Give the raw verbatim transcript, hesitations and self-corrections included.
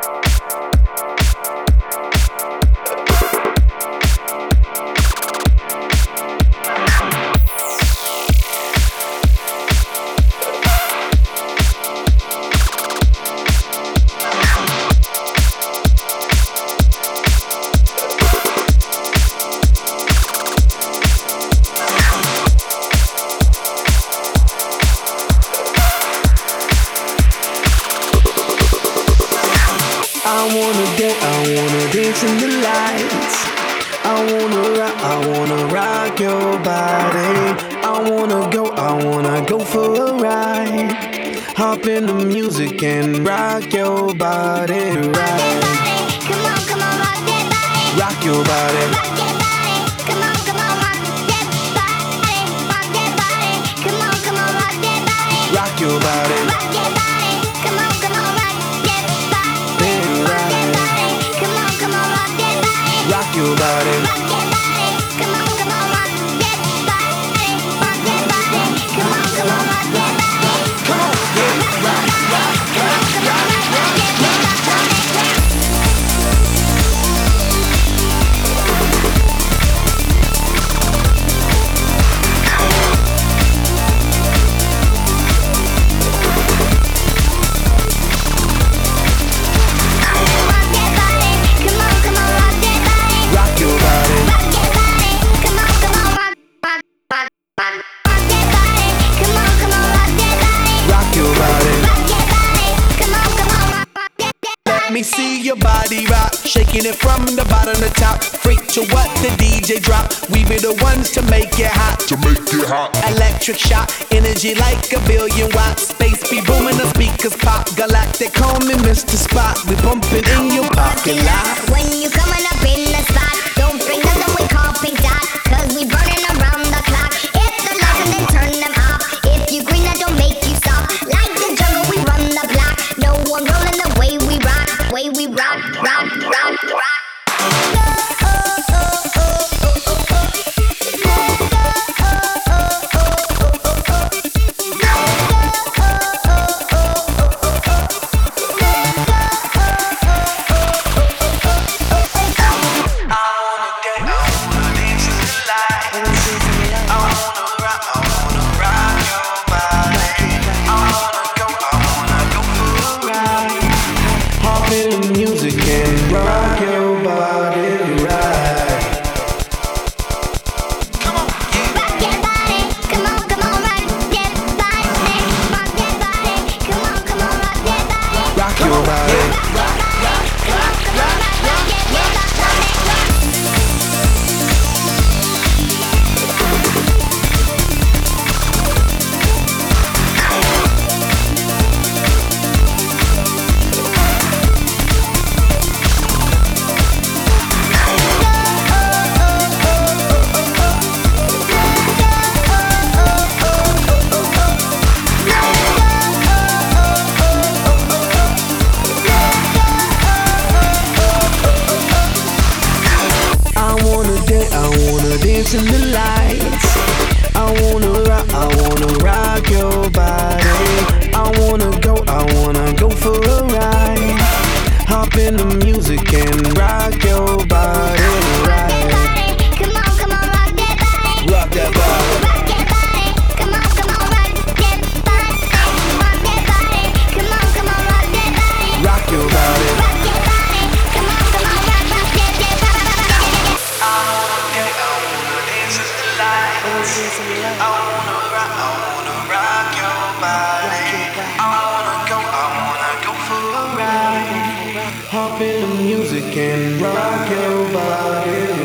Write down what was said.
I wanna get, I wanna dance in the lights. I wanna rock, I wanna rock your body. I wanna go, I wanna go for a ride. Hop in the music and rock your body, right? Come on, come on, rock that body. Rock your body. Rock that body. Come on, come on, rock that body. Rock that body. Come on, come on, rock that body. Rock your body. Rock that body. Come on, come on, rock that body. Rock that body. Come on, come on, rock that body. Rock your body. Rock that body. Come on, come on, rock that body. Rock that body. Come on, come on, rock that body. Come on, yeah, rock, rock, rock, rock, rock, rock, rock. Let me see your body rock, shaking it from the bottom to top. Freak to what the D J drop. We be the ones to make it hot. To make it hot. Electric shock, energy like a billion watts. Space be booming, the speakers pop. Galactic, call me Mister Spot. We bumping in your parking lot. When you coming up in the spot, don't bring nothing we call pink dot, cause we burning around the clock. Hit the lights and then turn them off. If you green, that don't make you stop. Like the jungle, we run the block. No one rolling the way we rock. Way we rock, rock, rock, rock. In the lights, I wanna rock, I wanna rock your body. I wanna go, I wanna go for a ride. Hop in the music and rock your body, right? Come on, come on, rock that body. Rock that body. Rock that body. Come on, come on, rock that body. Rock that body. Come on, come on, rock that body. Rock your body. Rock that body. Come on, come on, rock, rock that body. I wanna get, I wanna dance in the lights. I wanna rock, I wanna rock your body. I wanna go, I wanna go for a ride. Hop in the music and rock your body.